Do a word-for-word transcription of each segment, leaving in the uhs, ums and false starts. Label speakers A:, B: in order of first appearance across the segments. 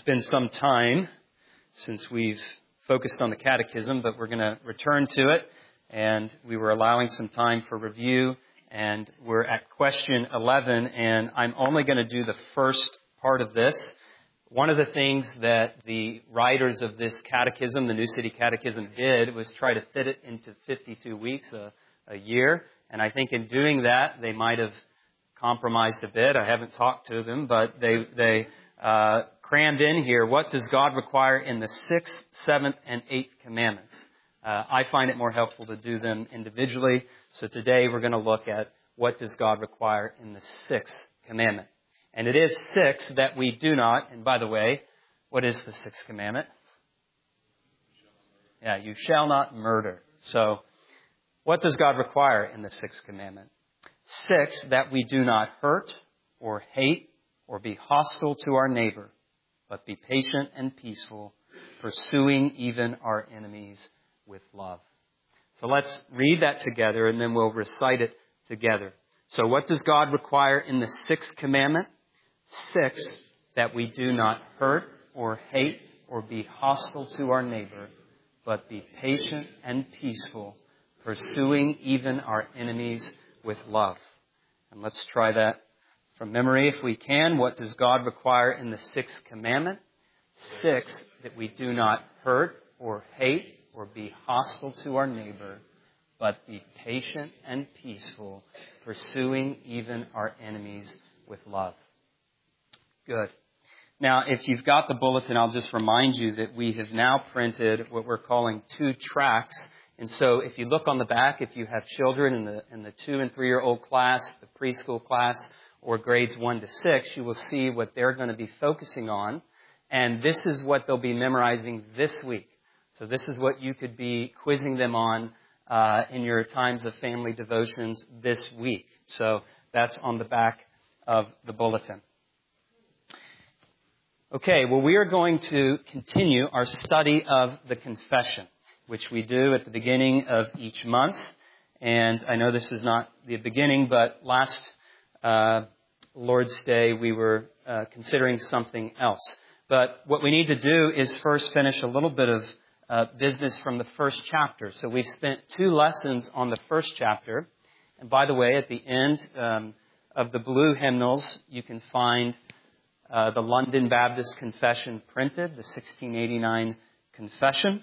A: been some time since we've focused on the catechism, but we're going to return to it. And we were allowing some time for review. And we're at question eleven. And I'm only going to do the first part of this. One of the things that the writers of this catechism, the New City Catechism, did was try to fit it into fifty-two weeks, a, a year. And I think in doing that, they might have compromised a bit. I haven't talked to them, but they they uh, crammed in here, what does God require in the sixth, seventh, and eighth commandments? Uh, I find it more helpful to do them individually. So today we're going to look at what does God require in the sixth commandment. And it is six that we do not, and by the way, what is the sixth commandment? Yeah, you shall not murder. So what does God require in the sixth commandment? Six, that we do not hurt or hate or be hostile to our neighbor, but be patient and peaceful, pursuing even our enemies with love. So let's read that together and then we'll recite it together. So what does God require in the sixth commandment? Six, that we do not hurt or hate or be hostile to our neighbor, but be patient and peaceful, pursuing even our enemies with love. And let's try that from memory if we can. What does God require in the sixth commandment? Six, that we do not hurt or hate or be hostile to our neighbor, but be patient and peaceful, pursuing even our enemies with love. Good. Now, if you've got the bulletin, I'll just remind you that we have now printed what we're calling two tracts. And so if you look on the back, if you have children in the in the two and three-year-old class, the preschool class, or grades one to six, you will see what they're going to be focusing on. And this is what they'll be memorizing this week. So this is what you could be quizzing them on uh, in your times of family devotions this week. So that's on the back of the bulletin. Okay, well, we are going to continue our study of the confession, which we do at the beginning of each month. And I know this is not the beginning, but last uh, Lord's Day we were uh, considering something else. But what we need to do is first finish a little bit of uh, business from the first chapter. So we've spent two lessons on the first chapter. And by the way, at the end um, of the blue hymnals, you can find uh, the London Baptist Confession printed, the sixteen eighty-nine Confession.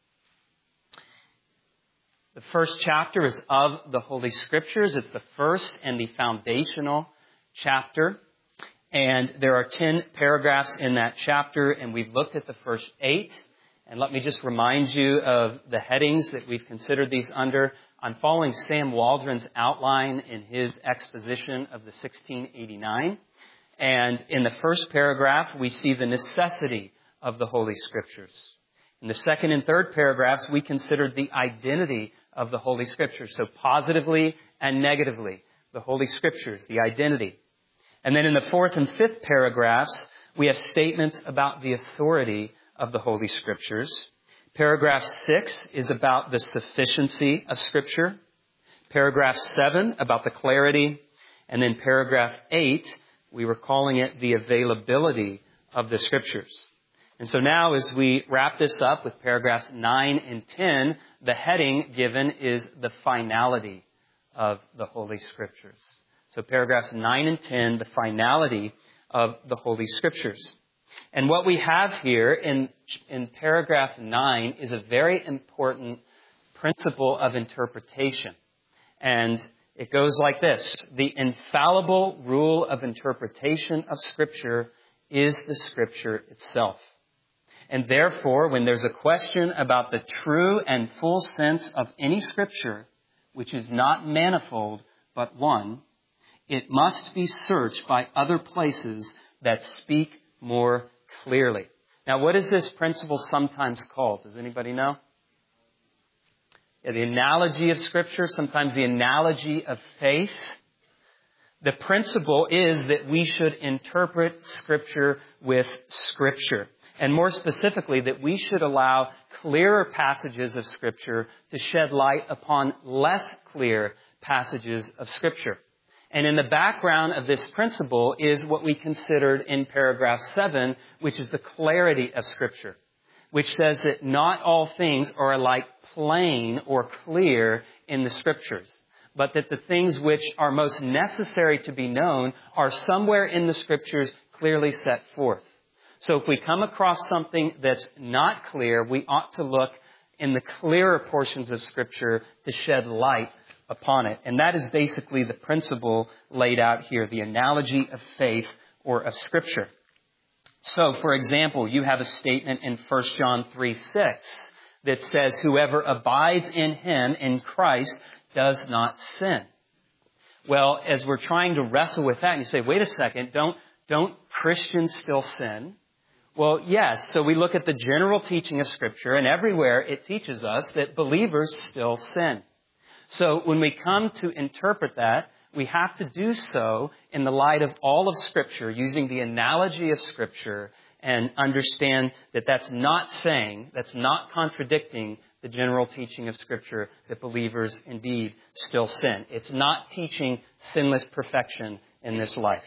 A: The first chapter is of the Holy Scriptures. It's the first and the foundational chapter. And there are ten paragraphs in that chapter, and we've looked at the first eight. And let me just remind you of the headings that we've considered these under. I'm following Sam Waldron's outline in his exposition of the sixteen eighty-nine. And in the first paragraph, we see the necessity of the Holy Scriptures. In the second and third paragraphs, we considered the identity of the Holy Scriptures. So positively and negatively, the Holy Scriptures, the identity. And then in the fourth and fifth paragraphs, we have statements about the authority of the Holy Scriptures. Paragraph six is about the sufficiency of Scripture. Paragraph seven, about the clarity. And then paragraph eight, we were calling it the availability of the Scriptures. And so now as we wrap this up with paragraphs nine and ten, the heading given is the finality of the Holy Scriptures. So paragraphs nine and ten, the finality of the Holy Scriptures. And what we have here in, in paragraph nine is a very important principle of interpretation. And it goes like this. The infallible rule of interpretation of Scripture is the Scripture itself. And therefore, when there's a question about the true and full sense of any Scripture, which is not manifold but one, it must be searched by other places that speak more clearly. Now, what is this principle sometimes called? Does anybody know? Yeah, the analogy of Scripture, sometimes the analogy of faith. The principle is that we should interpret Scripture with Scripture. And more specifically, that we should allow clearer passages of Scripture to shed light upon less clear passages of Scripture. And in the background of this principle is what we considered in paragraph seven, which is the clarity of Scripture, which says that not all things are alike plain or clear in the Scriptures, but that the things which are most necessary to be known are somewhere in the Scriptures clearly set forth. So if we come across something that's not clear, we ought to look in the clearer portions of Scripture to shed light upon it. And that is basically the principle laid out here, the analogy of faith or of Scripture. So, for example, you have a statement in First John three six that says, whoever abides in him, in Christ, does not sin. Well, as we're trying to wrestle with that, and you say, wait a second, don't, don't Christians still sin? Well, yes. So we look at the general teaching of Scripture, and everywhere it teaches us that believers still sin. So when we come to interpret that, we have to do so in the light of all of Scripture, using the analogy of Scripture, and understand that that's not saying, that's not contradicting the general teaching of Scripture that believers indeed still sin. It's not teaching sinless perfection in this life.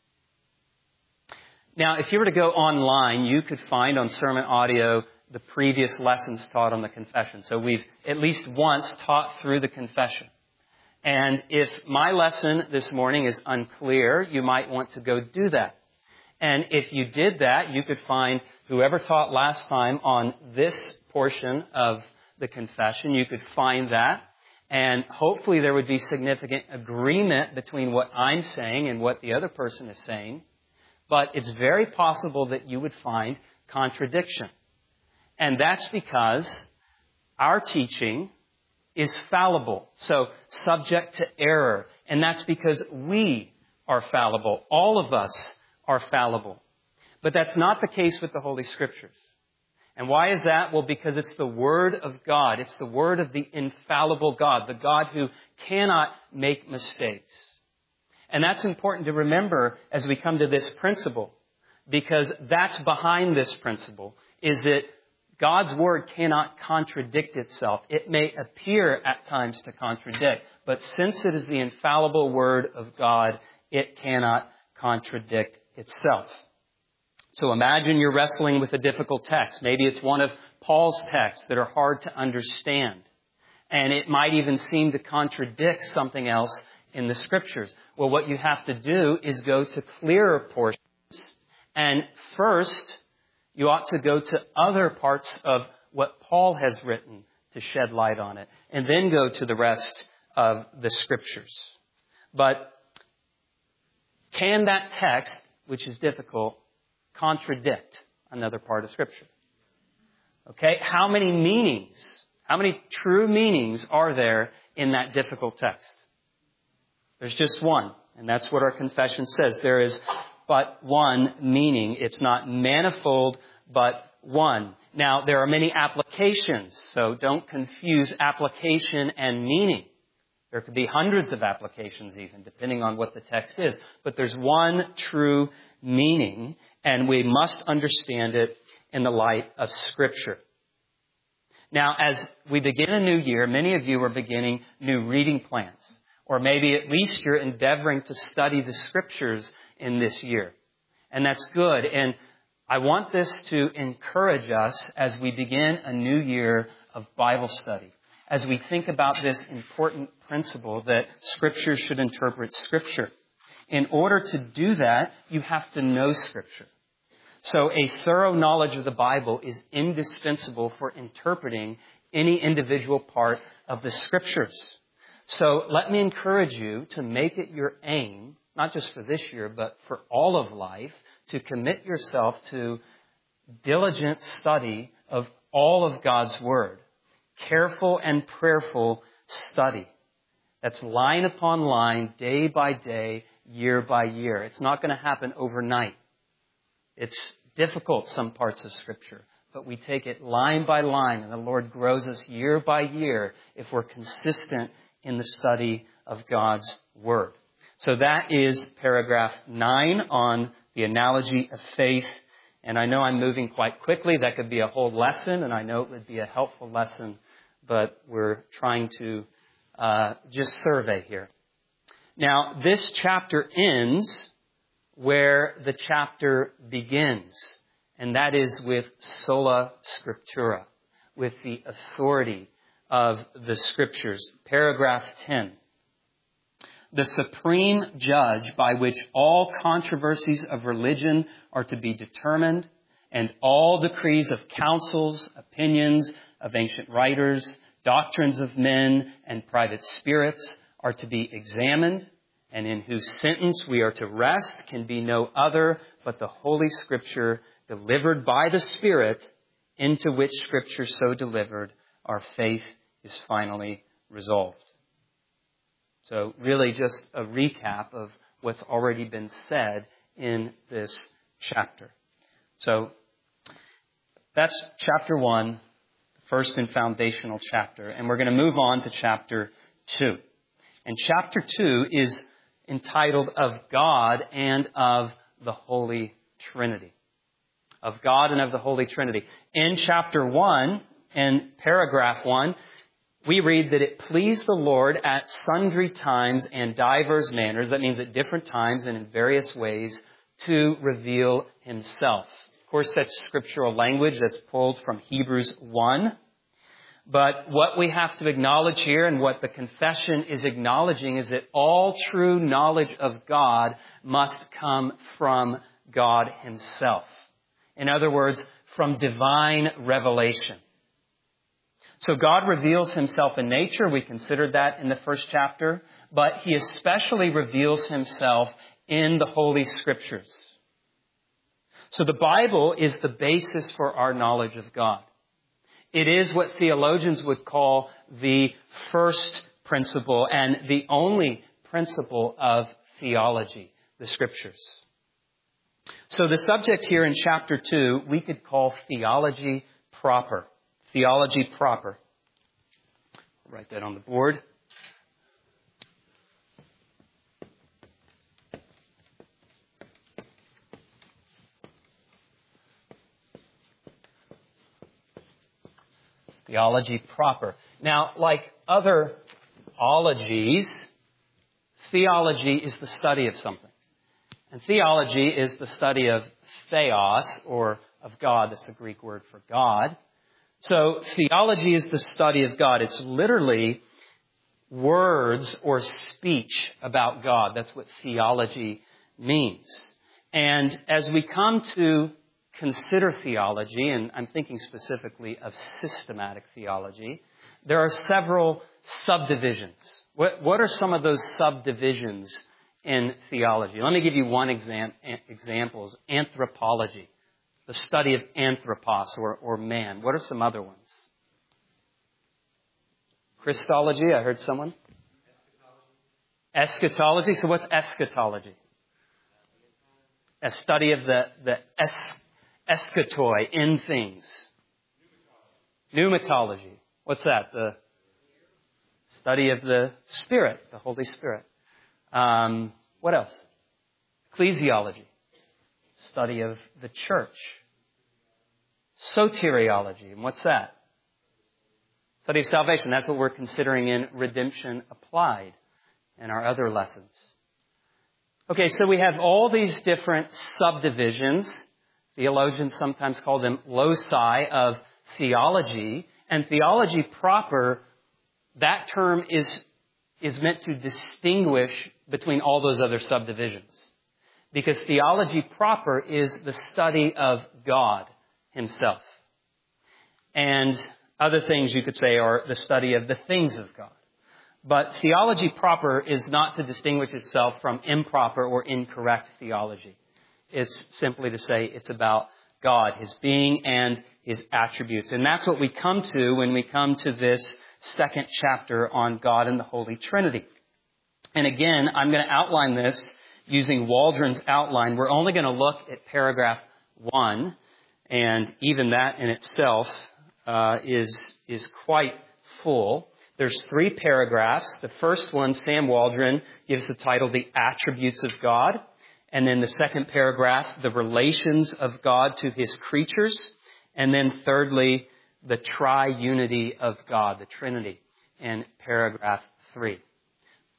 A: Now, if you were to go online, you could find on sermon audio the previous lessons taught on the confession. So we've at least once taught through the confession. And if my lesson this morning is unclear, you might want to go do that. And if you did that, you could find whoever taught last time on this portion of the confession, you could find that. And hopefully there would be significant agreement between what I'm saying and what the other person is saying. But it's very possible that you would find contradiction. And that's because our teaching is fallible, so subject to error. And that's because we are fallible. All of us are fallible. But that's not the case with the Holy Scriptures. And why is that? Well, because it's the Word of God. It's the Word of the infallible God, the God who cannot make mistakes. And that's important to remember as we come to this principle, because that's behind this principle, is that God's Word cannot contradict itself. It may appear at times to contradict, but since it is the infallible Word of God, it cannot contradict itself. So imagine you're wrestling with a difficult text. Maybe it's one of Paul's texts that are hard to understand. And it might even seem to contradict something else in the Scriptures. Well, what you have to do is go to clearer portions. And first, you ought to go to other parts of what Paul has written to shed light on it. And then go to the rest of the Scriptures. But can that text, which is difficult, contradict another part of Scripture? Okay, how many meanings, how many true meanings are there in that difficult text? There's just one, and that's what our confession says. There is but one meaning. It's not manifold, but one. Now, there are many applications, so don't confuse application and meaning. There could be hundreds of applications even, depending on what the text is. But there's one true meaning, and we must understand it in the light of Scripture. Now, as we begin a new year, many of you are beginning new reading plans. Or maybe at least you're endeavoring to study the Scriptures in this year. And that's good. And I want this to encourage us as we begin a new year of Bible study. As we think about this important principle that Scripture should interpret Scripture. In order to do that, you have to know Scripture. So a thorough knowledge of the Bible is indispensable for interpreting any individual part of the Scriptures. So let me encourage you to make it your aim, not just for this year, but for all of life, to commit yourself to diligent study of all of God's Word. Careful and prayerful study. That's line upon line, day by day, year by year. It's not going to happen overnight. It's difficult, some parts of Scripture, but we take it line by line, and the Lord grows us year by year if we're consistent in the study of God's Word. So that is paragraph nine on the analogy of faith. And I know I'm moving quite quickly. That could be a whole lesson, and I know it would be a helpful lesson, but we're trying to uh, just survey here. Now, this chapter ends where the chapter begins, and that is with sola scriptura, with the authority of the Scriptures. Paragraph ten. The supreme judge by which all controversies of religion are to be determined, and all decrees of councils, opinions of ancient writers, doctrines of men, and private spirits are to be examined, and in whose sentence we are to rest can be no other but the Holy Scripture delivered by the Spirit, into which Scripture so delivered our faith is finally resolved. So really just a recap of what's already been said in this chapter. So that's chapter one, the first and foundational chapter. And we're going to move on to chapter two. And chapter two is entitled Of God and of the Holy Trinity. Of God and of the Holy Trinity. In chapter one, in paragraph one, we read that it pleased the Lord at sundry times and divers manners, that means at different times and in various ways, to reveal Himself. Of course, that's scriptural language that's pulled from Hebrews one. But what we have to acknowledge here and what the confession is acknowledging is that all true knowledge of God must come from God Himself. In other words, from divine revelation. So God reveals Himself in nature. We considered that in the first chapter. But He especially reveals Himself in the Holy Scriptures. So the Bible is the basis for our knowledge of God. It is what theologians would call the first principle and the only principle of theology, the Scriptures. So the subject here in chapter two, we could call theology proper. Theology proper. I'll write that on the board. Theology proper. Now, like other ologies, theology is the study of something. And theology is the study of theos, or of God. That's the Greek word for God. So theology is the study of God. It's literally words or speech about God. That's what theology means. And as we come to consider theology, and I'm thinking specifically of systematic theology, there are several subdivisions. What, what are some of those subdivisions in theology? Let me give you one exam, example. Anthropology. The study of anthropos, or, or man. What are some other ones? Christology, I heard someone. Eschatology. Eschatology. So what's eschatology? A study of the, the es, eschatoi, in things. Pneumatology. Pneumatology. What's that? The study of the Spirit, the Holy Spirit. Um, what else? Ecclesiology. Study of the church. Soteriology. And what's that? Study of salvation. That's what we're considering in Redemption Applied in our other lessons. Okay, so we have all these different subdivisions. Theologians sometimes call them loci of theology. And theology proper, that term is, is meant to distinguish between all those other subdivisions. Because theology proper is the study of God Himself. And other things you could say are the study of the things of God. But theology proper is not to distinguish itself from improper or incorrect theology. It's simply to say it's about God, His being and His attributes. And that's what we come to when we come to this second chapter on God and the Holy Trinity. And again, I'm going to outline this using Waldron's outline. We're only going to look at paragraph one, and even that in itself uh, is is quite full. There's three paragraphs. The first one, Sam Waldron, gives the title, The Attributes of God. And then the second paragraph, The Relations of God to His Creatures. And then thirdly, The Triunity of God, the Trinity, in paragraph three.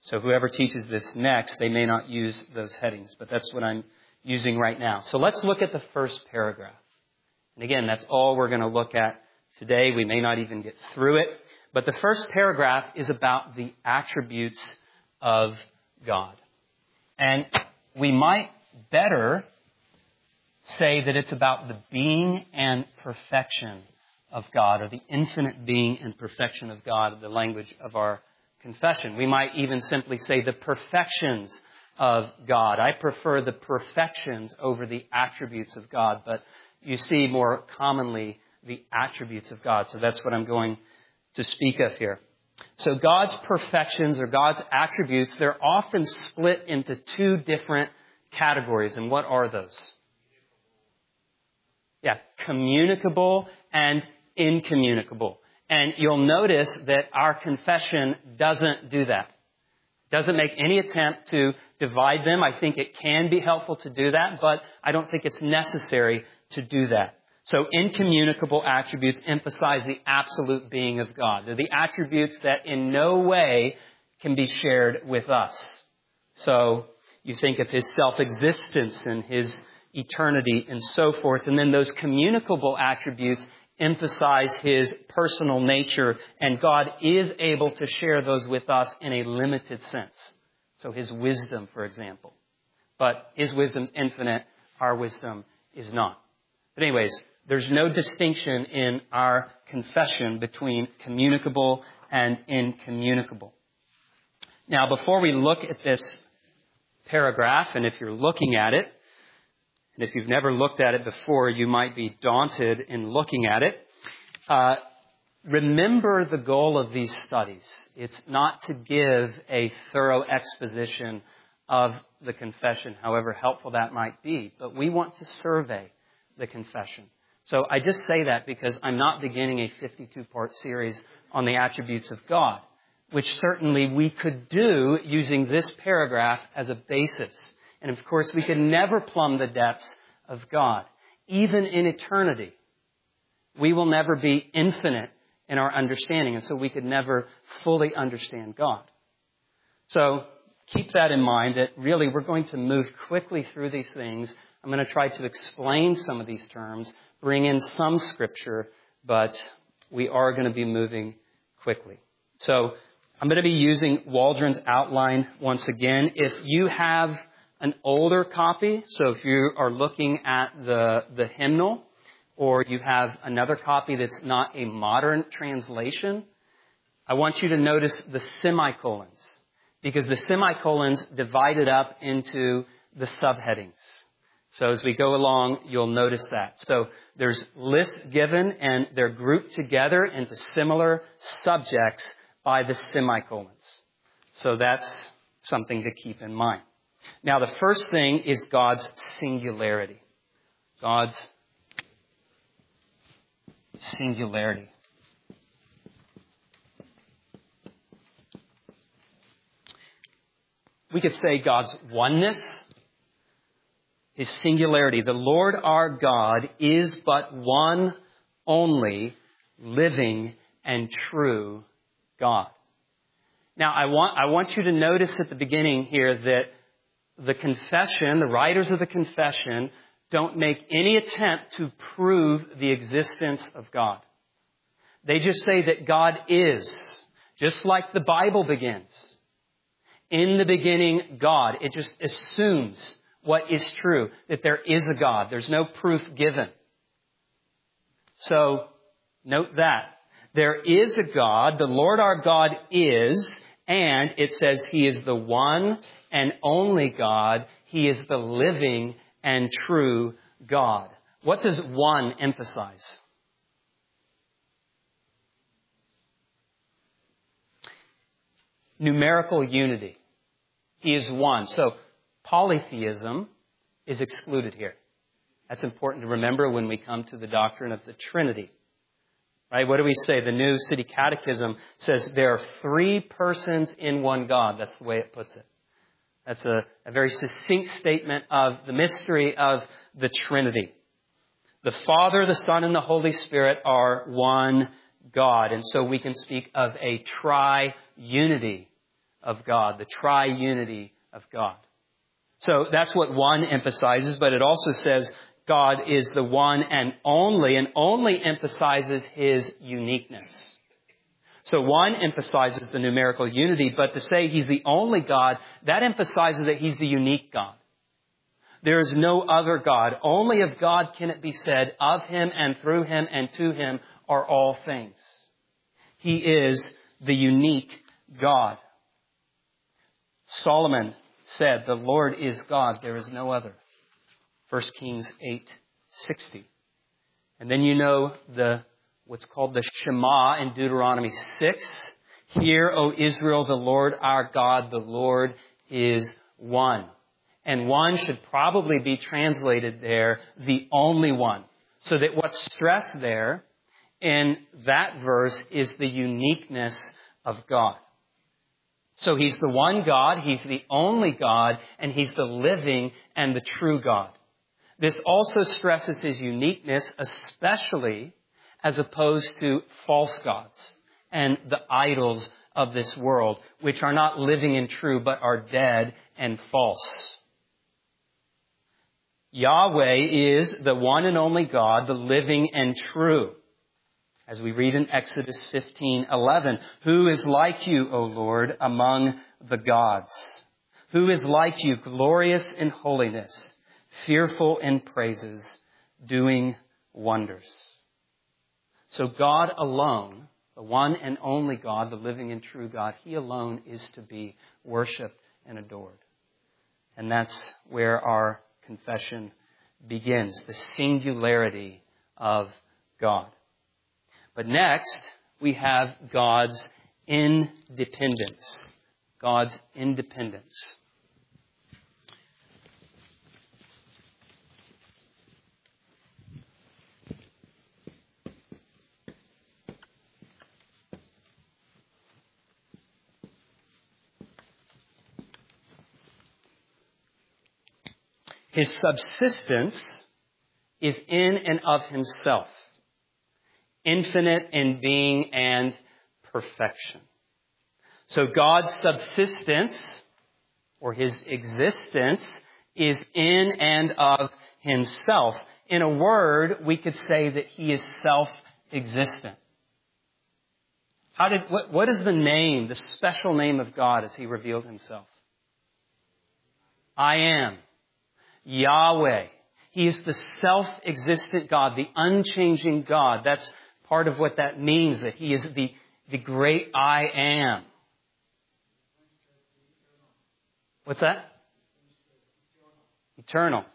A: So whoever teaches this next, they may not use those headings, but that's what I'm using right now. So let's look at the first paragraph. And again, that's all we're going to look at today. We may not even get through it. But the first paragraph is about the attributes of God. And we might better say that it's about the being and perfection of God, or the infinite being and perfection of God, the language of our confession. We might even simply say the perfections of God. I prefer the perfections over the attributes of God, but you see more commonly the attributes of God. So that's what I'm going to speak of here. So God's perfections or God's attributes, they're often split into two different categories. And what are those? Yeah, communicable and incommunicable. And you'll notice that our confession doesn't do that. Doesn't make any attempt to divide them. I think it can be helpful to do that, but I don't think it's necessary to do that. So incommunicable attributes emphasize the absolute being of God. They're the attributes that in no way can be shared with us. So you think of His self-existence and His eternity and so forth. And then those communicable attributes emphasize His personal nature, and God is able to share those with us in a limited sense. So His wisdom, for example. But His wisdom's infinite, our wisdom is not. But anyways, there's no distinction in our confession between communicable and incommunicable. Now, before we look at this paragraph, and if you're looking at it, and if you've never looked at it before, you might be daunted in looking at it. Uh, remember the goal of these studies. It's not to give a thorough exposition of the confession, however helpful that might be, but we want to survey the confession. So I just say that because I'm not beginning a fifty-two part series on the attributes of God, which certainly we could do using this paragraph as a basis. And of course, we could never plumb the depths of God. Even in eternity, we will never be infinite in our understanding, and so we could never fully understand God. So keep that in mind, that really we're going to move quickly through these things. I'm going to try to explain some of these terms, bring in some scripture, but we are going to be moving quickly. So I'm going to be using Waldron's outline once again. If you have an older copy, so if you are looking at the, the hymnal, or you have another copy that's not a modern translation, I want you to notice the semicolons, because the semicolons divide it up into the subheadings. So as we go along, you'll notice that. So there's lists given, and they're grouped together into similar subjects by the semicolons. So that's something to keep in mind. Now, the first thing is God's singularity. God's singularity. We could say God's oneness, His singularity. The Lord our God is but one only living and true God. Now, I want, I want you to notice at the beginning here that the confession, the writers of the confession, don't make any attempt to prove the existence of God. They just say that God is, just like the Bible begins. In the beginning, God. It just assumes what is true, that there is a God. There's no proof given. So, note that. There is a God, the Lord our God is, and it says He is the one and only God. He is the living and true God. What does one emphasize? Numerical unity. He is one. So, polytheism is excluded here. That's important to remember when we come to the doctrine of the Trinity. Right? What do we say? The New City Catechism says there are three persons in one God. That's the way it puts it. That's a, a very succinct statement of the mystery of the Trinity. The Father, the Son, and the Holy Spirit are one God. And so we can speak of a tri-unity of God, the triunity of God. So that's what one emphasizes, but it also says God is the one and only, and only emphasizes His uniqueness. So one emphasizes the numerical unity, but to say He's the only God, that emphasizes that He's the unique God. There is no other God. Only of God can it be said, of Him and through Him and to Him are all things. He is the unique God. Solomon said, the Lord is God, there is no other. First Kings eight sixty. And then you know the what's called the Shema in Deuteronomy six. Hear, O Israel, the Lord our God, the Lord is one. And one should probably be translated there, the only one. So that what's stressed there in that verse is the uniqueness of God. So He's the one God, He's the only God, and He's the living and the true God. This also stresses His uniqueness, especially as opposed to false gods and the idols of this world, which are not living and true, but are dead and false. Yahweh is the one and only God, the living and true. As we read in Exodus fifteen eleven, who is like you, O Lord, among the gods? Who is like you, glorious in holiness, fearful in praises, doing wonders? So God alone, the one and only God, the living and true God, He alone is to be worshiped and adored. And that's where our confession begins, the singularity of God. But next, we have God's independence. God's independence. His subsistence is in and of Himself, infinite in being and perfection. So God's subsistence, or His existence, is in and of Himself. In a word, we could say that He is self-existent. How did, what, what is the name, the special name of God as He revealed Himself? I am. Yahweh. He is the self-existent God, the unchanging God. That's part of what that means, that He is the, the great I am. What's that? Eternal.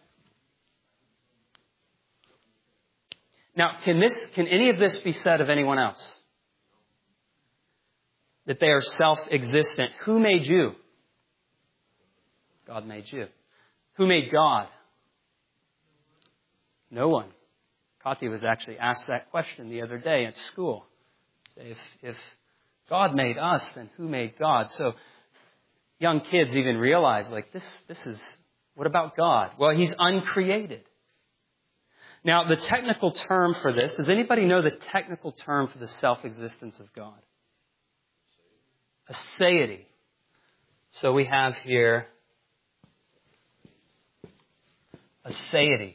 A: Now, can this, can any of this be said of anyone else? That they are self-existent. Who made you? God made you. Who made God? No one. Kati was actually asked that question the other day at school. Say, if, if God made us, then who made God? So young kids even realize, like, this, this is, what about God? Well, He's uncreated. Now, the technical term for this, does anybody know the technical term for the self-existence of God? Aseity. So we have here aseity.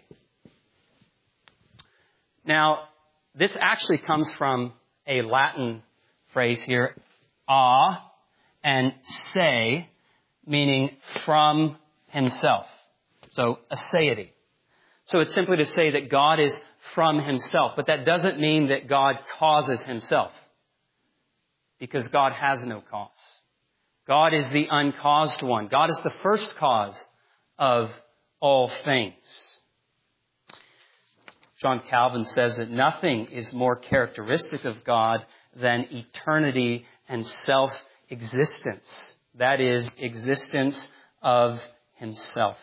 A: Now, this actually comes from a Latin phrase here, a and se, meaning from Himself. So, aseity. So it's simply to say that God is from Himself, but that doesn't mean that God causes Himself, because God has no cause. God is the uncaused one. God is the first cause of all things. John Calvin says that nothing is more characteristic of God than eternity and self-existence. That is, existence of Himself.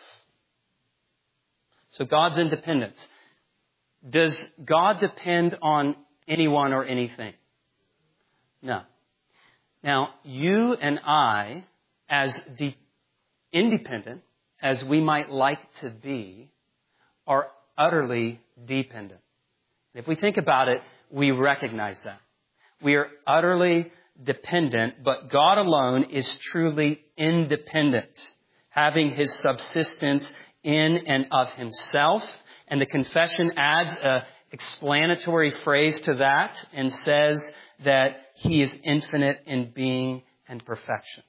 A: So God's independence. Does God depend on anyone or anything? No. Now, you and I, as de- independent as we might like to be, are utterly dependent. If we think about it, we recognize that. We are utterly dependent, but God alone is truly independent, having his subsistence in and of himself. And the confession adds an explanatory phrase to that and says that he is infinite in being and perfection.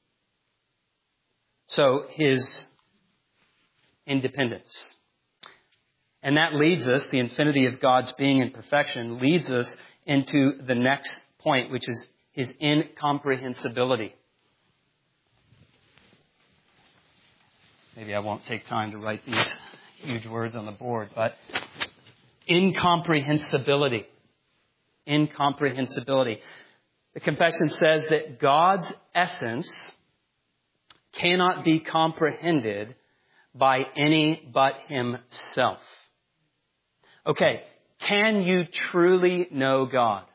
A: So his independence. And that leads us, the infinity of God's being and perfection, leads us into the next point, which is his incomprehensibility. Maybe I won't take time to write these huge words on the board, but incomprehensibility. Incomprehensibility. The confession says that God's essence cannot be comprehended by any but himself. Okay, can you truly know God?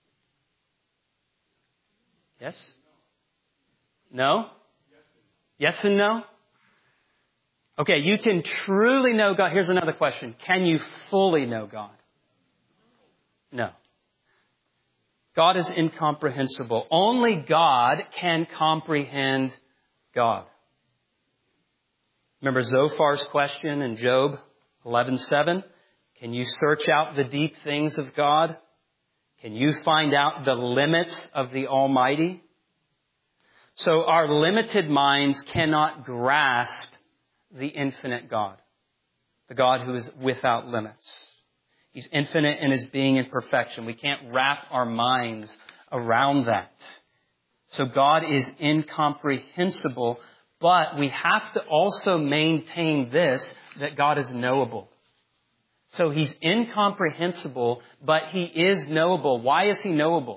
A: Yes? No? Yes and no? Okay, you can truly know God. Here's another question. Can you fully know God? No. God is incomprehensible. Only God can comprehend God. Remember Zophar's question in Job eleven seven? Can you search out the deep things of God? Can you find out the limits of the Almighty? So our limited minds cannot grasp the infinite God, the God who is without limits. He's infinite in his being and perfection. We can't wrap our minds around that. So God is incomprehensible, but we have to also maintain this, that God is knowable. So he's incomprehensible, but he is knowable. Why is he knowable?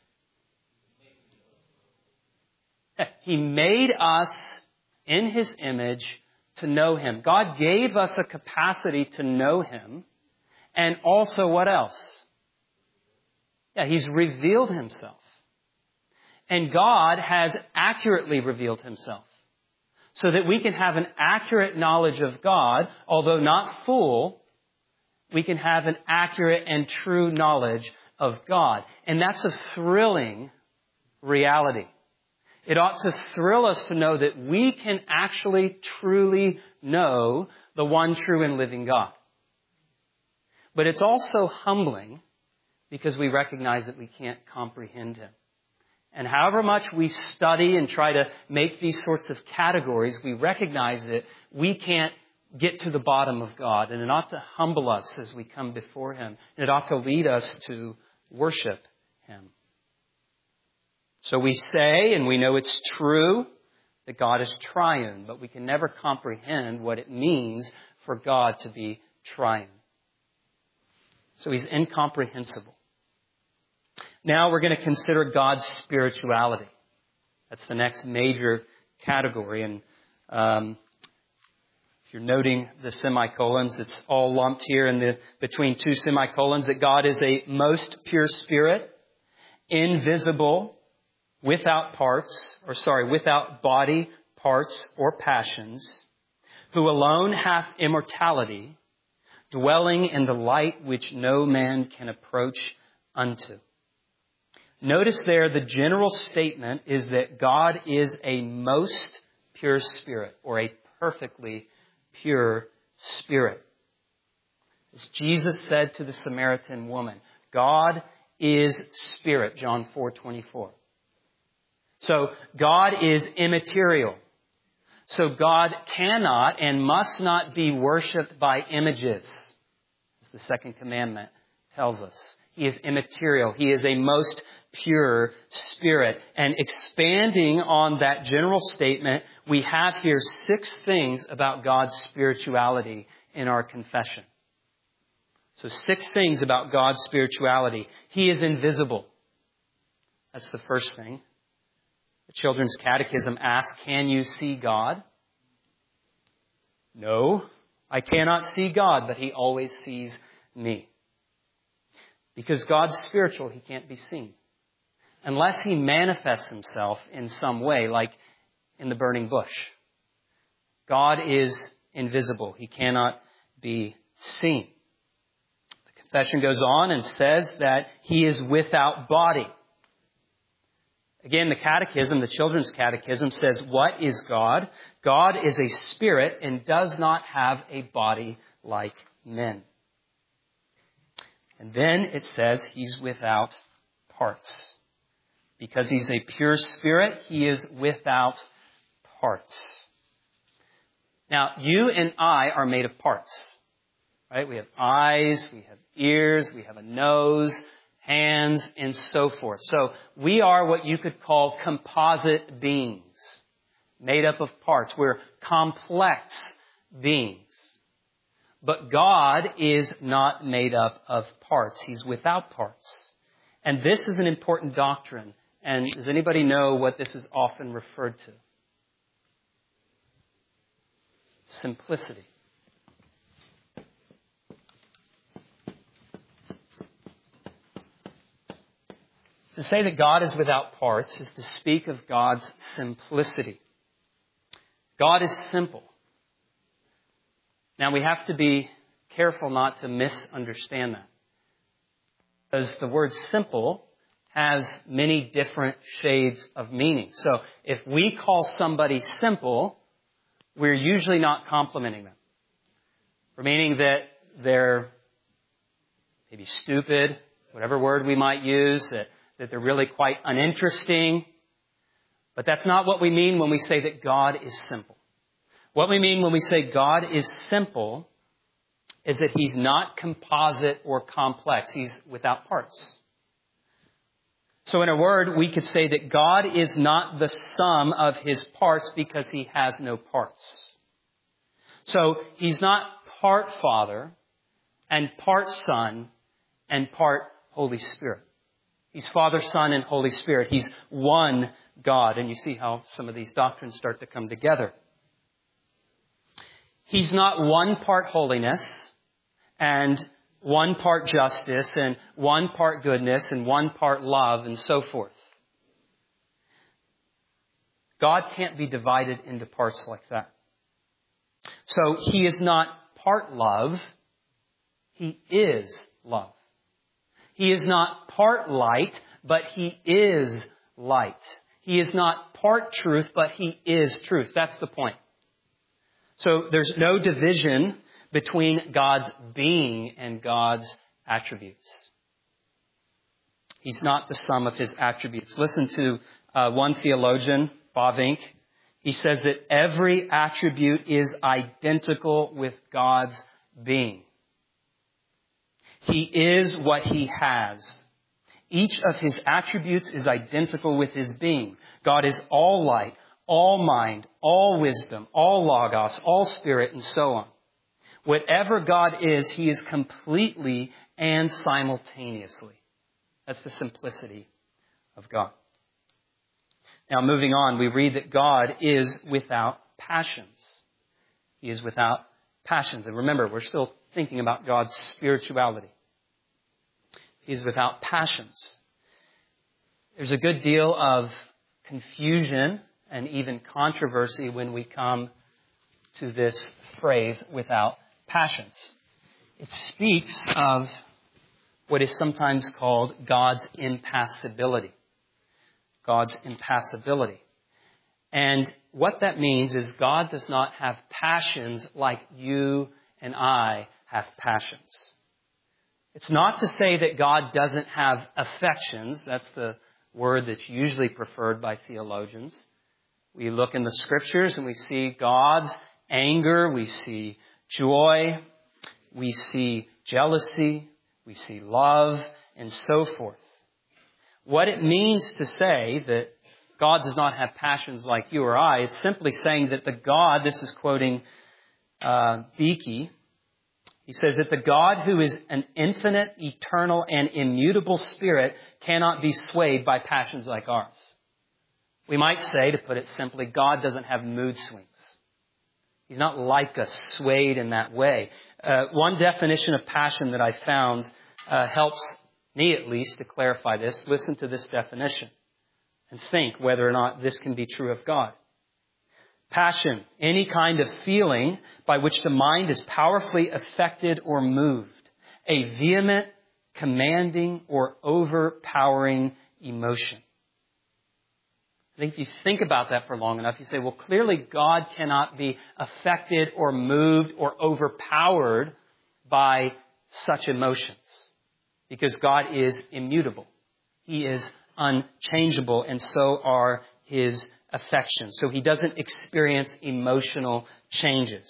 A: He made us in his image to know him. God gave us a capacity to know him. And also what else? Yeah, he's revealed himself. And God has accurately revealed himself. So that we can have an accurate knowledge of God, although not full, we can have an accurate and true knowledge of God. And that's a thrilling reality. It ought to thrill us to know that we can actually truly know the one true and living God. But it's also humbling because we recognize that we can't comprehend him. And however much we study and try to make these sorts of categories, we recognize that we can't get to the bottom of God. And it ought to humble us as we come before him. And it ought to lead us to worship him. So we say, and we know it's true, that God is triune, but we can never comprehend what it means for God to be triune. So he's incomprehensible. Now we're going to consider God's spirituality. That's the next major category. And um, if you're noting the semicolons, it's all lumped here in the between two semicolons, that God is a most pure spirit, invisible, without parts, or sorry, without body, parts, or passions, who alone hath immortality, dwelling in the light which no man can approach unto. Notice there the general statement is that God is a most pure spirit, or a perfectly pure spirit. As Jesus said to the Samaritan woman, God is spirit, John four twenty-four. So God is immaterial. So God cannot and must not be worshipped by images, as the second commandment tells us. He is immaterial. He is a most pure spirit. And expanding on that general statement, we have here six things about God's spirituality in our confession. So six things about God's spirituality. He is invisible. That's the first thing. The Children's Catechism asks, can you see God? No, I cannot see God, but he always sees me. Because God's spiritual, he can't be seen. Unless he manifests himself in some way, like in the burning bush. God is invisible. He cannot be seen. The confession goes on and says that he is without body. Again, the catechism, the children's catechism says, what is God? God is a spirit and does not have a body like men. And then it says he's without parts. Because he's a pure spirit, he is without parts. Now, you and I are made of parts. Right? We have eyes, we have ears, we have a nose, hands, and so forth. So we are what you could call composite beings, made up of parts. We're complex beings. But God is not made up of parts. He's without parts. And this is an important doctrine. And does anybody know what this is often referred to? Simplicity. To say that God is without parts is to speak of God's simplicity. God is simple. Now we have to be careful not to misunderstand that. Because the word simple has many different shades of meaning. So if we call somebody simple, we're usually not complimenting them. We're meaning that they're maybe stupid, whatever word we might use, that that they're really quite uninteresting. But that's not what we mean when we say that God is simple. What we mean when we say God is simple is that He's not composite or complex. He's without parts. So in a word, we could say that God is not the sum of His parts because He has no parts. So He's not part Father and part Son and part Holy Spirit. He's Father, Son, and Holy Spirit. He's one God. And you see how some of these doctrines start to come together. He's not one part holiness and one part justice and one part goodness and one part love and so forth. God can't be divided into parts like that. So He is not part love. He is love. He is not part light, but He is light. He is not part truth, but He is truth. That's the point. So there's no division between God's being and God's attributes. He's not the sum of His attributes. Listen to uh, one theologian, Bavinck. He says that every attribute is identical with God's being. He is what He has. Each of His attributes is identical with His being. God is all light, all mind, all wisdom, all logos, all spirit, and so on. Whatever God is, He is completely and simultaneously. That's the simplicity of God. Now, moving on, we read that God is without passions. He is without passions. And remember, we're still thinking about God's spirituality. He is without passions. There's a good deal of confusion and even controversy when we come to this phrase, without passions. It speaks of what is sometimes called God's impassibility. God's impassibility. And what that means is God does not have passions like you and I have passions. It's not to say that God doesn't have affections. That's the word that's usually preferred by theologians. We look in the Scriptures and we see God's anger, we see joy, we see jealousy, we see love, and so forth. What it means to say that God does not have passions like you or I, it's simply saying that the God, this is quoting uh, Beeke, he says that the God who is an infinite, eternal, and immutable spirit cannot be swayed by passions like ours. We might say, to put it simply, God doesn't have mood swings. He's not like us, swayed in that way. Uh, one definition of passion that I found uh, helps me at least to clarify this. Listen to this definition and think whether or not this can be true of God. Passion, any kind of feeling by which the mind is powerfully affected or moved. A vehement, commanding, or overpowering emotion. think if you think about that for long enough, you say, well, clearly God cannot be affected or moved or overpowered by such emotions because God is immutable. He is unchangeable, and so are his affections. So he doesn't experience emotional changes.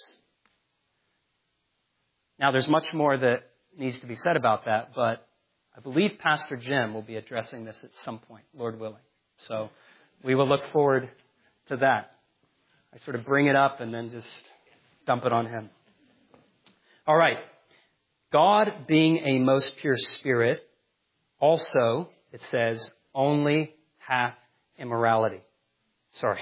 A: Now, there's much more that needs to be said about that, but I believe Pastor Jim will be addressing this at some point, Lord willing. So we will look forward to that. I sort of bring it up and then just dump it on him. All right. God being a most pure spirit, also, it says, only hath immorality. Sorry.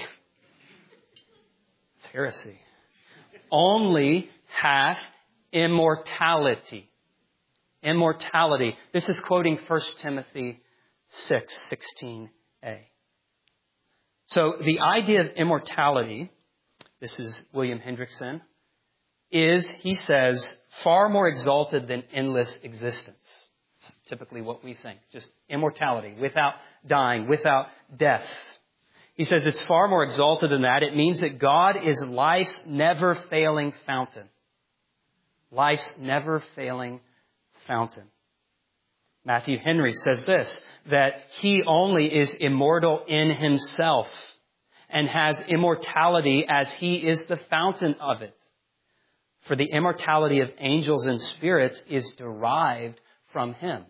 A: It's heresy. Only hath immortality. Immortality. This is quoting First Timothy six sixteen a. So the idea of immortality, this is William Hendrickson, is, he says, far more exalted than endless existence. It's typically what we think. Just immortality, without dying, without death. He says it's far more exalted than that. It means that God is life's never-failing fountain. Life's never-failing fountain. Matthew Henry says this, that he only is immortal in himself and has immortality as he is the fountain of it. For the immortality of angels and spirits is derived from him.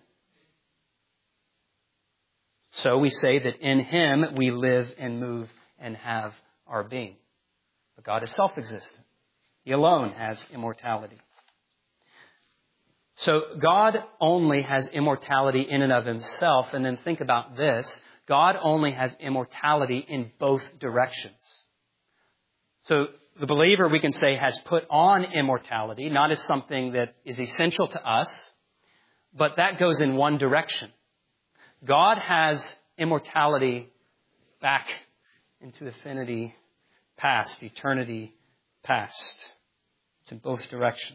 A: So we say that in him we live and move and have our being. But God is self-existent. He alone has immortality. So God only has immortality in and of himself. And then think about this. God only has immortality in both directions. So the believer, we can say, has put on immortality, not as something that is essential to us, but that goes in one direction. God has immortality back into infinity past, eternity past. It's in both directions.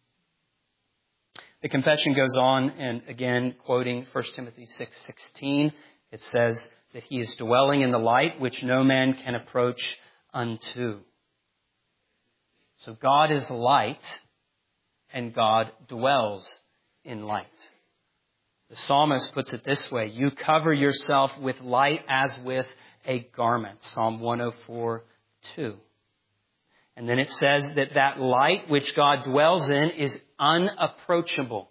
A: The confession goes on, and again, quoting First Timothy six sixteen, it says that he is dwelling in the light which no man can approach unto. So God is light, and God dwells in light. The psalmist puts it this way, you cover yourself with light as with a garment. Psalm one oh four two. And then it says that that light which God dwells in is unapproachable.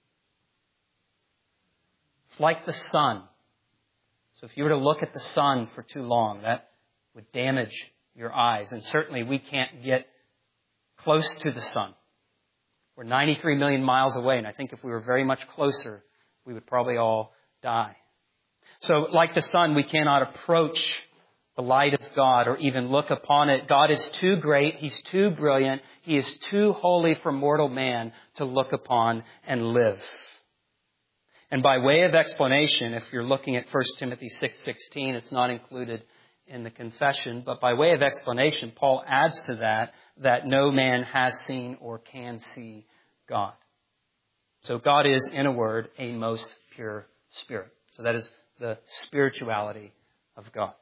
A: It's like the sun. So if you were to look at the sun for too long, that would damage your eyes. And certainly we can't get close to the sun. We're ninety-three million miles away, and I think if we were very much closer, we would probably all die. So like the sun, we cannot approach the light of God or even look upon it. God is too great. He's too brilliant. He is too holy for mortal man to look upon and live. And by way of explanation, if you're looking at First Timothy six sixteen, it's not included in the confession, but by way of explanation, Paul adds to that, that no man has seen or can see God. So God is, in a word, a most pure spirit. So that is the spirituality of God.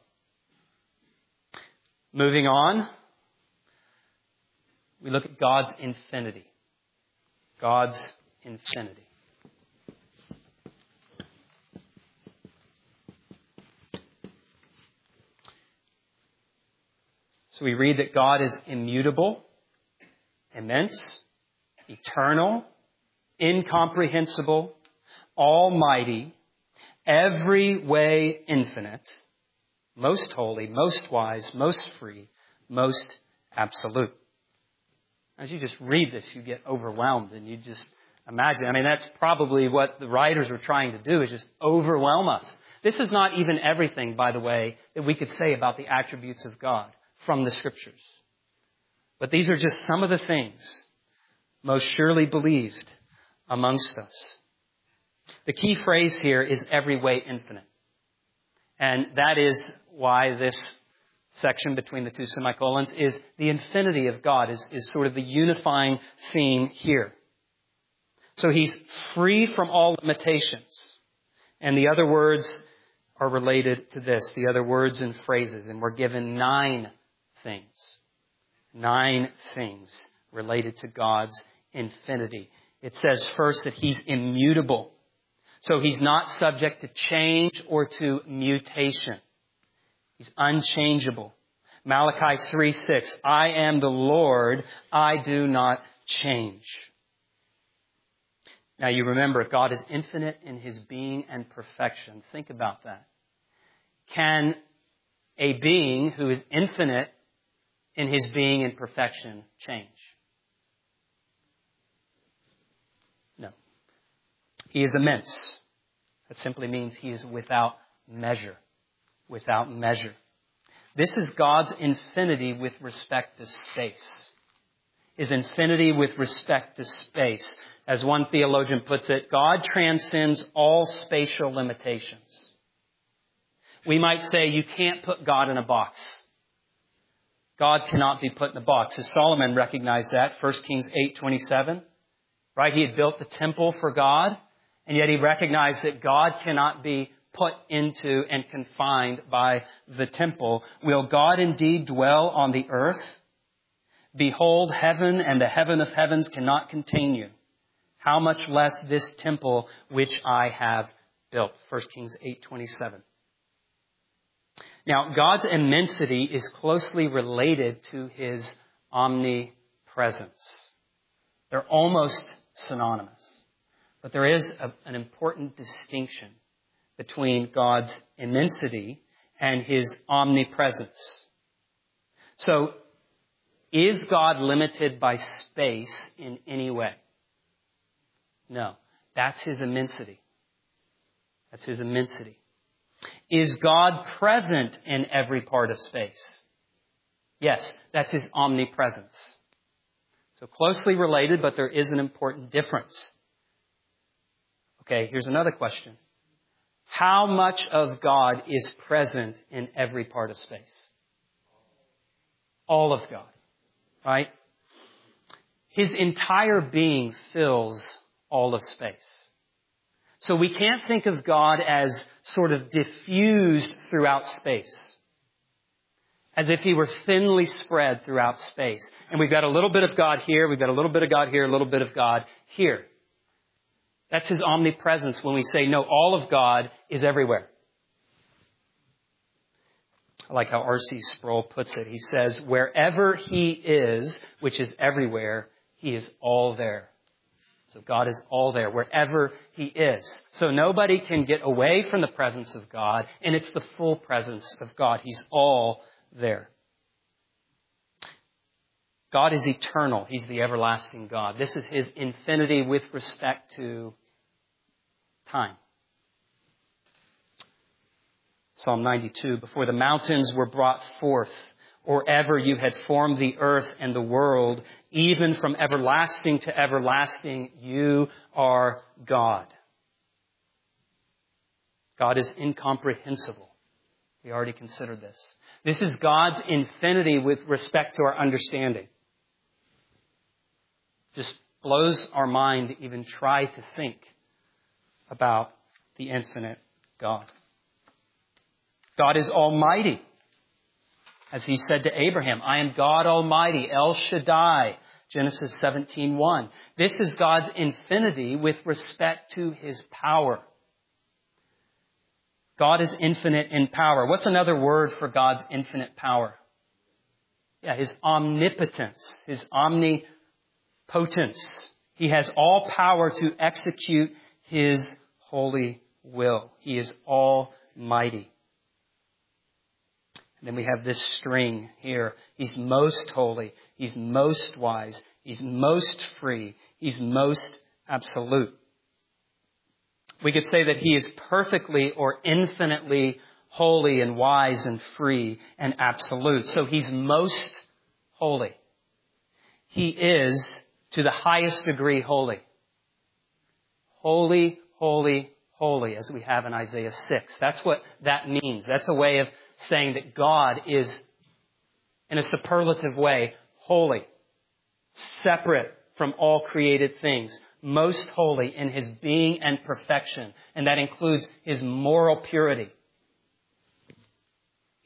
A: Moving on, we look at God's infinity. God's infinity. So we read that God is immutable, immense, eternal, incomprehensible, almighty, every way infinite, most holy, most wise, most free, most absolute. As you just read this, you get overwhelmed and you just imagine. I mean, that's probably what the writers were trying to do, is just overwhelm us. This is not even everything, by the way, that we could say about the attributes of God from the Scriptures. But these are just some of the things most surely believed amongst us. The key phrase here is every way infinite. And that is why this section between the two semicolons is the infinity of God, is, is sort of the unifying theme here. So he's free from all limitations. And the other words are related to this, the other words and phrases, and we're given nine things. Nine things related to God's infinity. It says first that He's immutable. So He's not subject to change or to mutation. He's unchangeable. Malachi three six, I am the Lord, I do not change. Now you remember, God is infinite in His being and perfection. Think about that. Can a being who is infinite in His being and perfection change? No. He is immense. That simply means He is without measure. Without measure. This is God's infinity with respect to space. His infinity with respect to space. As one theologian puts it, God transcends all spatial limitations. We might say you can't put God in a box. God cannot be put in a box. As Solomon recognized that, First Kings eight twenty-seven, right? He had built the temple for God, and yet he recognized that God cannot be put into and confined by the temple. Will God indeed dwell on the earth? Behold, heaven and the heaven of heavens cannot contain you. How much less this temple which I have built. First Kings eight twenty-seven. Now, God's immensity is closely related to His omnipresence. They're almost synonymous. But there is a, an important distinction between God's immensity and His omnipresence. So, is God limited by space in any way? No. That's His immensity. That's His immensity. Is God present in every part of space? Yes, that's His omnipresence. So closely related, but there is an important difference. Okay, here's another question. How much of God is present in every part of space? All of God, right? His entire being fills all of space. So we can't think of God as sort of diffused throughout space. As if He were thinly spread throughout space. And we've got a little bit of God here, we've got a little bit of God here, a little bit of God here. That's His omnipresence when we say, no, all of God is everywhere. I like how R C Sproul puts it. He says, wherever He is, which is everywhere, He is all there. So God is all there, wherever He is. So nobody can get away from the presence of God, and it's the full presence of God. He's all there. God is eternal. He's the everlasting God. This is His infinity with respect to time. Psalm ninety-two, before the mountains were brought forth, or ever you had formed the earth and the world, even from everlasting to everlasting, you are God. God is incomprehensible. We already considered this. This is God's infinity with respect to our understanding. Just blows our mind to even try to think about the infinite God. God is almighty. As He said to Abraham, I am God Almighty, El Shaddai, Genesis seventeen one. This is God's infinity with respect to His power. God is infinite in power. What's another word for God's infinite power? Yeah, His omnipotence, His omnipotence. He has all power to execute His holy will. He is almighty. And then we have this string here. He's most holy. He's most wise. He's most free. He's most absolute. We could say that He is perfectly or infinitely holy and wise and free and absolute. So He's most holy. He is to the highest degree holy. Holy, holy, holy, as we have in Isaiah six. That's what that means. That's a way of saying that God is, in a superlative way, holy, separate from all created things, most holy in His being and perfection. And that includes His moral purity.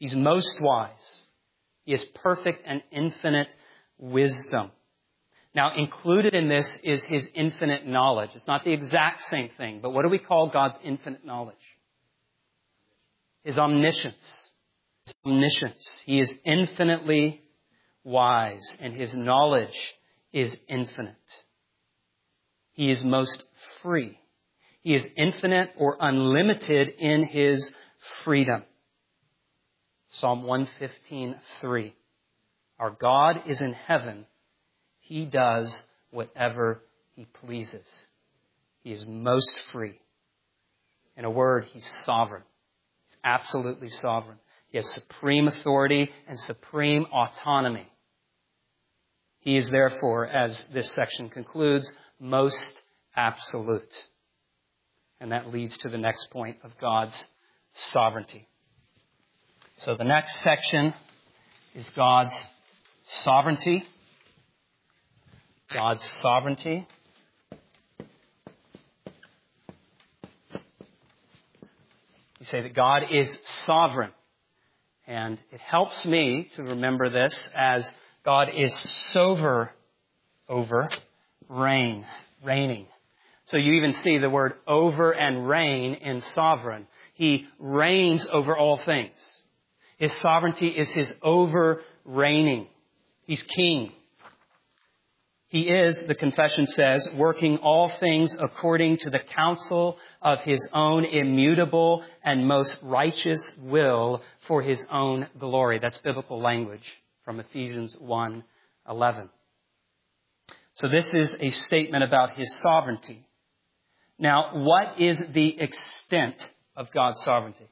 A: He's most wise. He has perfect and infinite wisdom. Now, included in this is his infinite knowledge. It's not the exact same thing, but what do we call God's infinite knowledge? His omniscience. His omniscience. He is infinitely wise, and his knowledge is infinite. He is most free. He is infinite or unlimited in his freedom. Psalm one fifteen, three. Our God is in heaven. He does whatever he pleases. He is most free. In a word, he's sovereign. He's absolutely sovereign. He has supreme authority and supreme autonomy. He is therefore, as this section concludes, most absolute. And that leads to the next point of God's sovereignty. So the next section is God's sovereignty. God's sovereignty. You say that God is sovereign. And it helps me to remember this as God is sover over reign, reigning. So you even see the word over and reign in sovereign. He reigns over all things. His sovereignty is his over reigning. He's king. He is, the confession says, working all things according to the counsel of his own immutable and most righteous will for his own glory. That's biblical language from Ephesians one eleven. So this is a statement about his sovereignty. Now, what is the extent of God's sovereignty?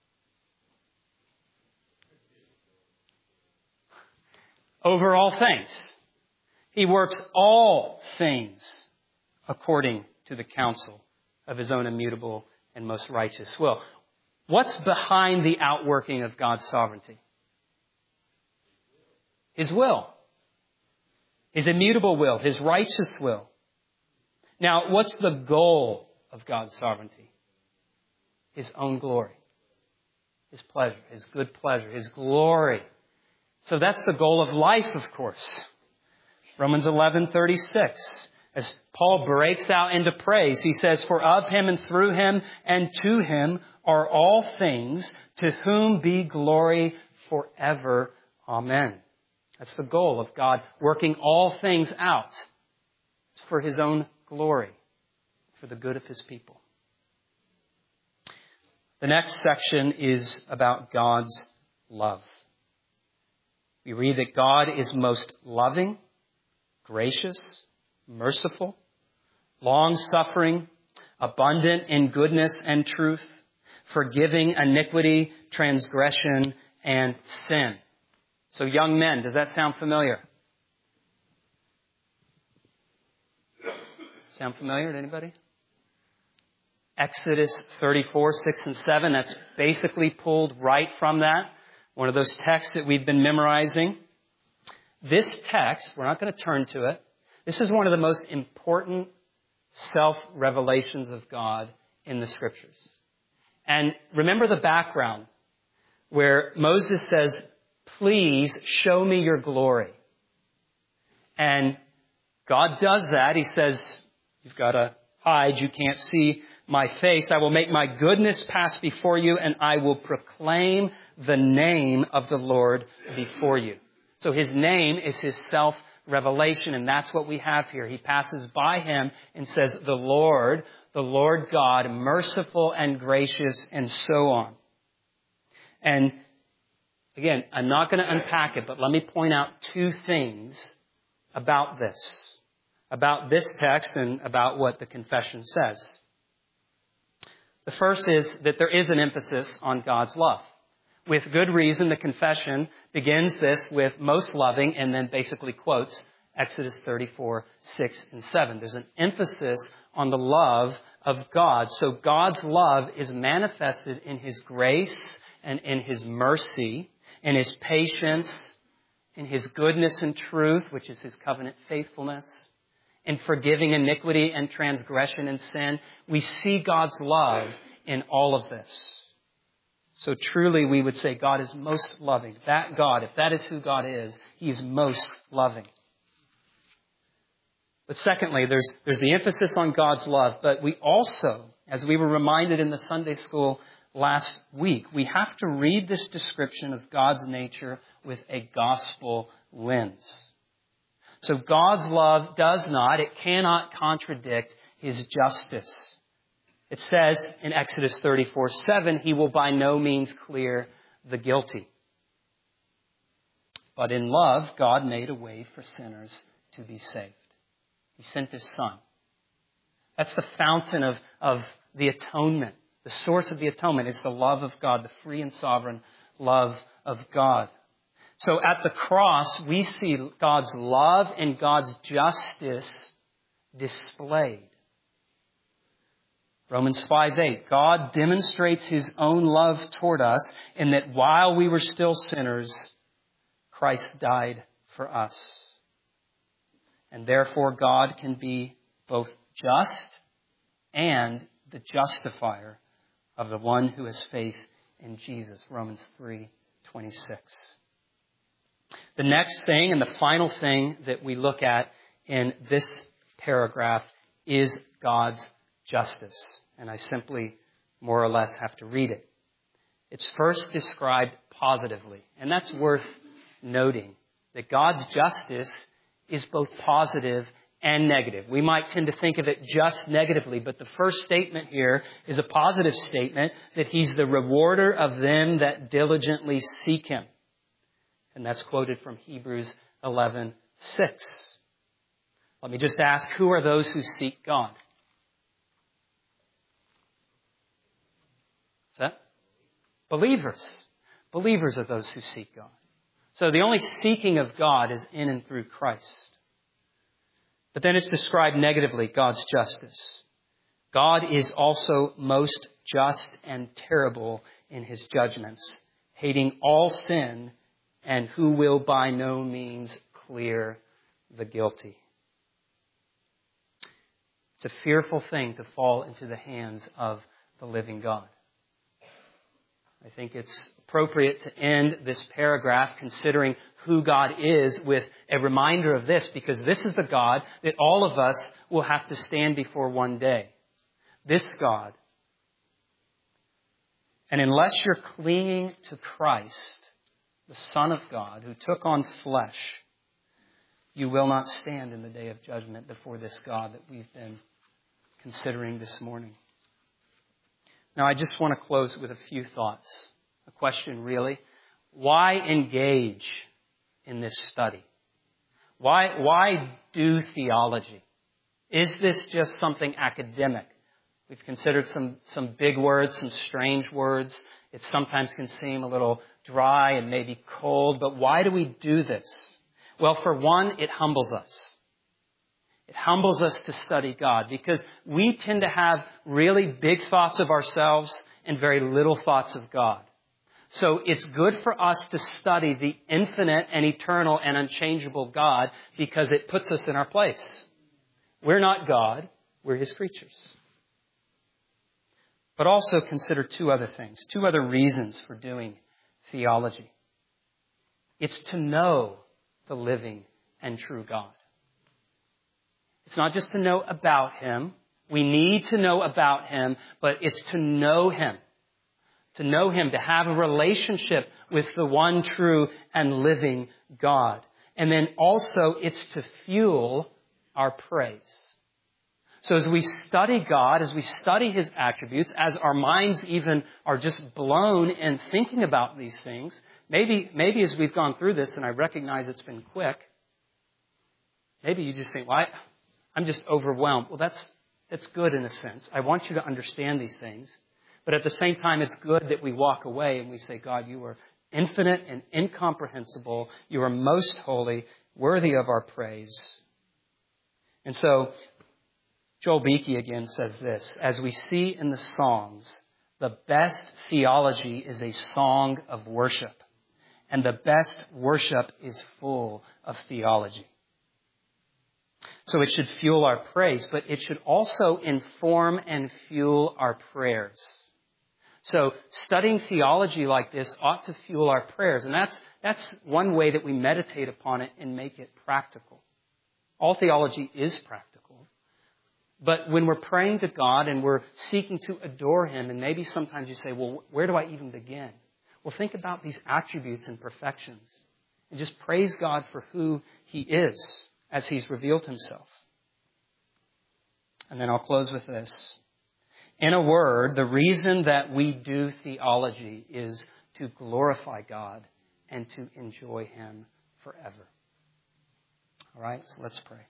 A: Over all things. He works all things according to the counsel of his own immutable and most righteous will. What's behind the outworking of God's sovereignty? His will. His immutable will. His righteous will. Now, what's the goal of God's sovereignty? His own glory. His pleasure. His good pleasure. His glory. So that's the goal of life, of course. Romans eleven thirty-six. As Paul breaks out into praise, he says, "For of him and through him and to him are all things, to whom be glory forever. Amen." That's the goal of God, working all things out. It's for his own glory, for the good of his people. The next section is about God's love. We read that God is most loving, gracious, merciful, long-suffering, abundant in goodness and truth, forgiving iniquity, transgression, and sin. So young men, does that sound familiar? Sound familiar to anybody? Exodus thirty-four, six and seven, that's basically pulled right from that. One of those texts that we've been memorizing. This text, we're not going to turn to it. This is one of the most important self-revelations of God in the Scriptures. And remember the background where Moses says, "Please show me your glory." And God does that. He says, "You've got to hide. You can't see my face. I will make my goodness pass before you, and I will proclaim the name of the Lord before you." So his name is his self-revelation, and that's what we have here. He passes by him and says, "The Lord, the Lord God, merciful and gracious," and so on. And again, I'm not going to unpack it, but let me point out two things about this, about this text and about what the confession says. The first is that there is an emphasis on God's love. With good reason, the confession begins this with most loving and then basically quotes Exodus thirty-four, six and seven. There's an emphasis on the love of God. So God's love is manifested in his grace and in his mercy, in his patience, in his goodness and truth, which is his covenant faithfulness, in forgiving iniquity and transgression and sin. We see God's love in all of this. So truly we would say God is most loving. That God, if that is who God is, He is most loving. But secondly, there's, there's the emphasis on God's love, but we also, as we were reminded in the Sunday school last week, we have to read this description of God's nature with a gospel lens. So God's love does not, it cannot contradict His justice. It says in Exodus thirty-four seven, He will by no means clear the guilty. But in love, God made a way for sinners to be saved. He sent His Son. That's the fountain of, of the atonement. The source of the atonement is the love of God, the free and sovereign love of God. So at the cross, we see God's love and God's justice displayed. Romans five eight, God demonstrates His own love toward us in that while we were still sinners, Christ died for us. And therefore God can be both just and the justifier of the one who has faith in Jesus. Romans three twenty-six. The next thing and the final thing that we look at in this paragraph is God's justice. And I simply more or less have to read it. It's first described positively. And that's worth noting, that God's justice is both positive and negative. We might tend to think of it just negatively, but the first statement here is a positive statement that He's the rewarder of them that diligently seek Him. And that's quoted from Hebrews eleven six. Let me just ask, who are those who seek God? Is that? Believers. Believers are those who seek God. So the only seeking of God is in and through Christ. But then it's described negatively, God's justice. God is also most just and terrible in His judgments, hating all sin, and who will by no means clear the guilty. It's a fearful thing to fall into the hands of the living God. I think it's appropriate to end this paragraph considering who God is with a reminder of this, because this is the God that all of us will have to stand before one day. This God. And unless you're clinging to Christ, the Son of God, who took on flesh, you will not stand in the day of judgment before this God that we've been considering this morning. Now, I just want to close with a few thoughts. A question, really. Why engage in this study? Why, why do theology? Is this just something academic? We've considered some, some big words, some strange words. It sometimes can seem a little dry and maybe cold, but why do we do this? Well, for one, it humbles us. It humbles us to study God because we tend to have really big thoughts of ourselves and very little thoughts of God. So it's good for us to study the infinite and eternal and unchangeable God because it puts us in our place. We're not God, we're His creatures. But also consider two other things, two other reasons for doing theology. It's to know the living and true God. It's not just to know about Him. We need to know about Him, but it's to know Him. To know Him, to have a relationship with the one true and living God. And then also it's to fuel our praise. So as we study God, as we study His attributes, as our minds even are just blown in thinking about these things, maybe, maybe as we've gone through this, and I recognize it's been quick, maybe you just think, well, I, I'm just overwhelmed. Well, that's, that's good in a sense. I want you to understand these things. But at the same time, it's good that we walk away and we say, God, you are infinite and incomprehensible. You are most holy, worthy of our praise. And so, Joel Beeke again says this, as we see in the Psalms, the best theology is a song of worship, and the best worship is full of theology. So it should fuel our praise, but it should also inform and fuel our prayers. So studying theology like this ought to fuel our prayers. And that's, that's one way that we meditate upon it and make it practical. All theology is practical. But when we're praying to God and we're seeking to adore Him, and maybe sometimes you say, well, where do I even begin? Well, think about these attributes and perfections. And just praise God for who He is as He's revealed Himself. And then I'll close with this. In a word, the reason that we do theology is to glorify God and to enjoy Him forever. All right, so let's pray.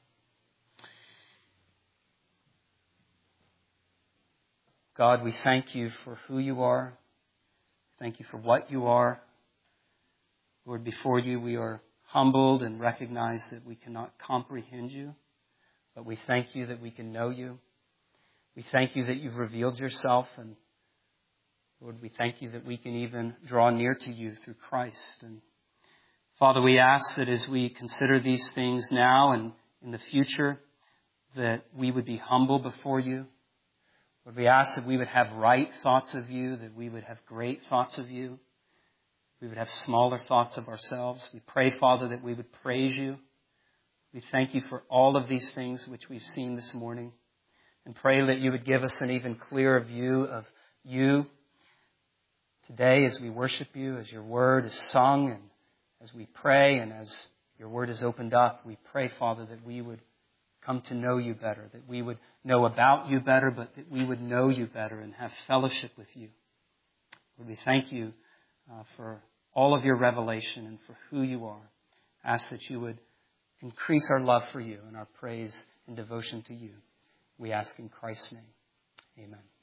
A: God, we thank You for who You are. Thank You for what You are. Lord, before You we are humbled and recognize that we cannot comprehend You. But we thank You that we can know You. We thank You that You've revealed Yourself. And Lord, we thank You that we can even draw near to You through Christ. And Father, we ask that as we consider these things now and in the future, that we would be humble before You. Lord, we ask that we would have right thoughts of You, that we would have great thoughts of You. We would have smaller thoughts of ourselves. We pray, Father, that we would praise You. We thank You for all of these things which we've seen this morning. And pray that You would give us an even clearer view of You today as we worship You, as Your word is sung, and as we pray, and as Your word is opened up. We pray, Father, that we would come to know You better, that we would know about You better, but that we would know You better and have fellowship with You. Lord, we thank You uh, for all of Your revelation and for who You are. Ask that You would increase our love for You and our praise and devotion to You. We ask in Christ's name. Amen.